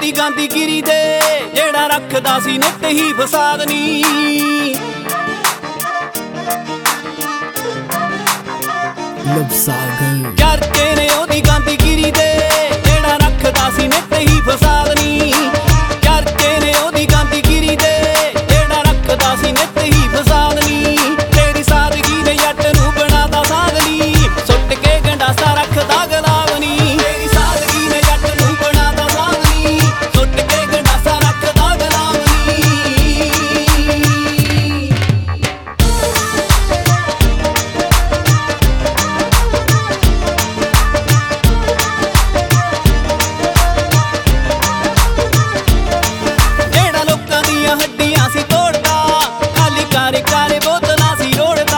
ਉਹਦੀ ਗਾਂਦੀ ਗਿਰੀ ਦੇ ਜਿਹੜਾ ਰੱਖਦਾ ਸੀ ਨਿੱਤ ਹੀ ਫਸਾਦ ਨੀ। ਲਵਸਾਗਰ ਚਰਚੇ ਨੇ ਉਹਦੀ ਗਾਂਦੀ ਗਿਰੀ ਦੇ ਜਿਹੜਾ ਰੱਖਦਾ ਸੀ ਨਿੱਤ ਹੀ ਫਸਾਦ ਨੀ। ਚਰਚੇ ਨੇ ਉਹਦੀ ਗਾਂਦੀ ਗਿਰੀ ਦੇ ਜਿਹੜਾ ਰੱਖਦਾ ਸੀ ਨਿੱਤ ਹੀ ਫਸਾਦ ਨੀ। ਤੇਰੀ ਸਾਦਗੀ ਨੇ ਜੱਟ ਨੂੰ ਬਣਾਤਾ ਸਾਧਨੀ ਸੁੱਟ ਕੇ ਗੰਡਾਸਾ ਰੱਖਦਾ ਗੁਲਾਬ ਨੀ। ਤੇਰੀ ਸਾਦਗੀ ਨੇ ਜੱਟ ਨੂੰ ਬਣਾਤਾ ਸਾਧਨੀ ਸੁੱਟ ਕੇ ਗੰਡਾਸਾ ਰੱਖਦਾ ਗੁਲਾਬ ਨੀ। ਜਿਹੜਾ ਲੋਕਾਂ ਦੀਆਂ ਹੱਡੀਆਂ ਸੀ ਤੋੜਦਾ ਖਾਲੀ ਕਾਰੇ ਕਾਰੇ ਬੋਤਲਾਂ ਸੀ ਰੋੜਦਾ।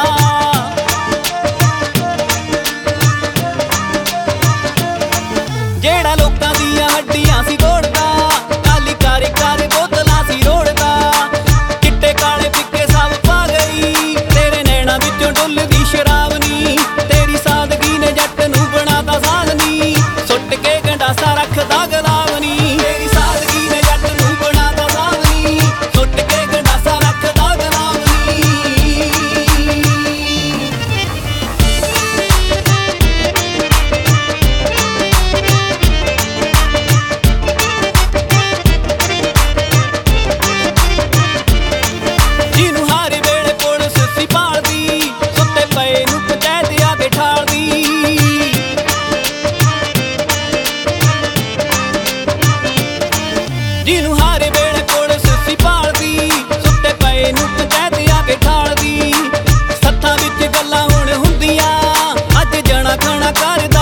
ਜਿਹੜਾ ਲੋਕਾਂ ਦੀਆਂ ਹੱਡੀਆਂ ਸੀ ਤੋੜਦਾ ਖਾਲੀ ਕਾਰੇ ਕਾਰੇ ਬੋਤਲਾਂ ਸੀ ਰੋੜਦਾ। ਚਿੱਟੇ ਕਾਲੇ ਫਿੱਕੇ ਸਭ ਪਾ ਗਈ ਤੇਰੇ ਨੈਣਾਂ ਵਿੱਚੋਂ ਡੁੱਲਦੀ ਸ਼ਰਾਬ ਨੀ। ਤੇਰੀ ਸਾਦਗੀ ਨੇ ਜੱਟ ਨੂੰ ਬਣਾਤਾ ਸਾਧਨੀ ਸੁੱਟ ਕੇ ਗੰਡਾਸਾ ਰੱਖਦਾ ਗੁਲਾਬ ਨੀ। ਤੇਰੀ ਸਾਦਗੀ ਨੇ ਜੱਟ ਨੂੰ ਬਣਾਤਾ ਸਾਧਨੀ ਸੁੱਟ ਕੇ ਗੰਡਾਸਾ ਰੱਖਦਾ ਗੁਲਾਬ ਨੀ। ਜਿਹਨੂੰ ਹਰ ਵੇਲੇ ਪੁਲਿਸ ਸੀ ਭਾਲਦੀ ਸੁੱਤੇ ਪਏ ਨੂੰ ਪੰਚਾਇਤ ਆ ਕੇ ਠਾਲਦੀ। ਜਿਹਨੂੰ ਹਰ ਵੇਲੇ ਪੁਲਿਸ ਸੀ ਭਾਲਦੀ ਸੁੱਤੇ ਪਏ ਨੂੰ ਪੰਚਾਇਤ ਆ ਕੇ ਠਾਲਦੀ। ਸੱਥਾਂ ਵਿੱਚ ਗੱਲਾਂ ਹੁਣ ਹੁੰਦੀਆਂ ਅੱਜ ਜਣਾ ਖਣਾ ਕਰ